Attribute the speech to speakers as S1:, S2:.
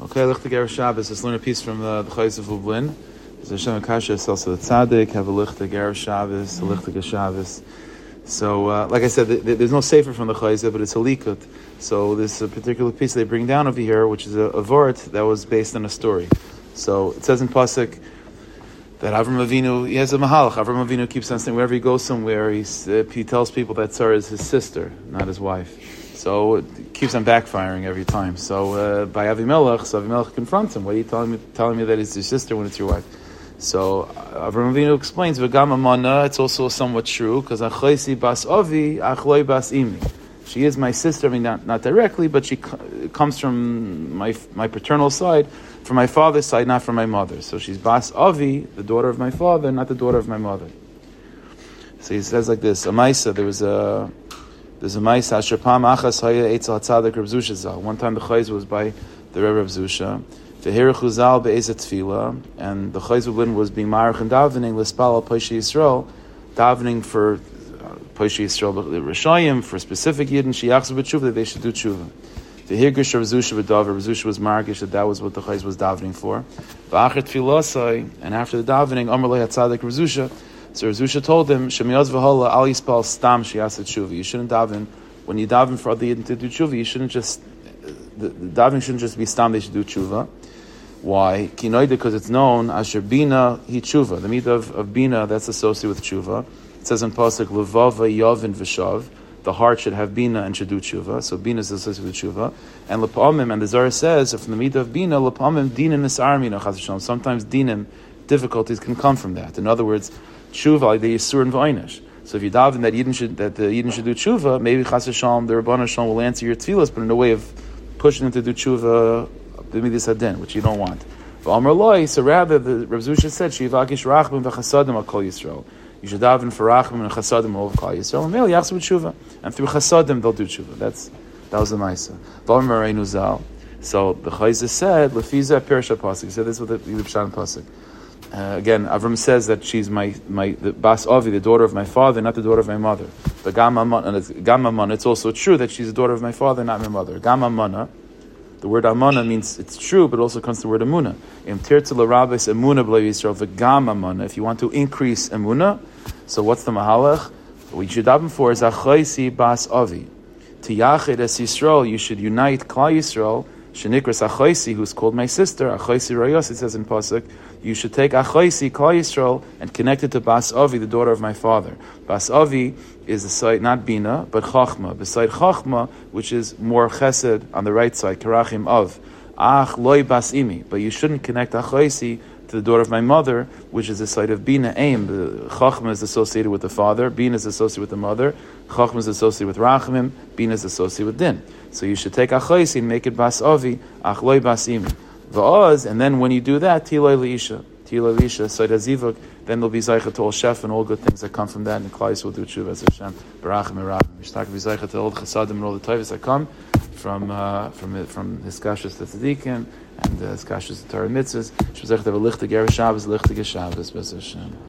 S1: Okay, Lichtig Erev Shabbos. Let's learn a piece from the Chayes of Lublin. There's Hashem Akasha, it's also the Tzaddik, have a Lichtig Erev Shabbos, a Lichtig Shabbos. So, like I said, there's no sefer from the Chayes, but it's a likut. So this particular piece they bring down over here, which is a vort that was based on a story. So it says in Pasuk that Avram Avinu, he has a mahalach. Avram Avinu keeps on saying wherever he goes somewhere, he tells people that Sarah is his sister, not his wife. So it keeps on backfiring every time. So by Avimelech confronts him. Why are you telling me that it's your sister when it's your wife? So Avram Avinu explains, V'gam amana, it's also somewhat true, because Achoisi bas avi, achloi bas imi. She is my sister, I mean not directly, but she comes from my paternal side, from my father's side, not from my mother. So she's bas avi, the daughter of my father, not the daughter of my mother. So he says like this, Amaisa, there's a Maisa, Asher Pam Achas Haya Eitzel HaTzadik Reb Zusha Zal. One time the Chayz was by the Rebbe of Zusha. V'hirach Zal be'ezet tefillah, and the Chayz was being marach and davening, l'spal al Poshei Yisrael, davening for Poshei Yisrael, Rishayim, for specific Yidden, Sheyachzu b'tshuva, that they should do tshuva. V'hirgish Reb Zusha b'davar, Reb Zusha was margish, that was what the Chayz was davening for. V'achar tefillah, and after the davening, Amar Lei HaTzadik Reb Zusha, so Zusha told him, "Shemiyaz v'hola al yispal stam sheyaseh tshuva." You shouldn't daven when you daven for other yidden to do tshuva. You shouldn't just the davening shouldn't just be stam. They should do tshuva. Why? Kinoida, because it's known asher bina hi tshuva. The meat of bina that's associated with tshuva. It says in pasuk levava yavin v'shav. The heart should have bina and should do tshuva. So bina is associated with tshuva. And lepamim, and the Zohar says from the meat of bina lepamim dinim nisarmina chas v'shalom. Sometimes dinim, difficulties can come from that. In other words, tshuva, the yisur and v'aynish. So if you daven that the Yidden should do tshuva, maybe chas v'shalom, the Rabbanu Shalom will answer your tefillas, but in a way of pushing them to do tshuva, b'midas hadin, which you don't want. V'amar loi, so rather, the Rav Zusha said, sheyivakish rachmim v'chasadim al kol Yisrael. You should daven for rachmim and chasadim over kol Yisrael, and mele yachsu tshuva, and through chasadim they'll do tshuva. That was the ma'isa. V'amar reinu zal. So the Chayzah said, lefiza perisha pasuk. He said this with the Pshan pasuk. Again, Avram says that she's the Bas Avi, the daughter of my father, not the daughter of my mother. But Gamma, it's also true that she's the daughter of my father, not my mother. Gamma Mana, the word Amana means it's true, but also comes to the word Amuna. Im tirtza l'rabes Amuna b'lei Yisrael, the Gamma Mana. If you want to increase Amuna, so what's the Mahalach? What you should daven for is Achoisi Bas Avi. Tiyached es Yisrael, you should unite Klal Yisrael, Shenikras Achoisi, who's called my sister, Achoisi Rayos, it says in Pasuk, you should take Achoisi, Klal Yisrael, and connect it to Bas Avi, the daughter of my father. Bas Avi is the side, not Bina, but Chachma. Beside Chachma, which is more Chesed on the right side, Karachim of. Ach loy Bas Imi. But you shouldn't connect Achoisi to the daughter of my mother, which is the side of Bina, Aim. Chachma is associated with the father, Bina is associated with the mother, Chachma is associated with Rachamim, Bina is associated with Din. So you should take Achoisi and make it Bas Avi, Ach loy Bas Imi. V'oz, and then when you do that, Tiloi Leisha, Soida Zivuk, then there'll be Zaycha to all Shef and all good things that come from that, and Klais will do Tshuva as Hashem, Barachim and Rabim. Mishtaka V'Zaycha to all the Chasadim and all the Tayvas that come from Hiskashas to Tzadikim, and Hiskashas to Torah Mitzvahs. Shv'Zaycha to have a Lichtig Erev Shabbos, Lichtig Shabbos, B'ez Hashem.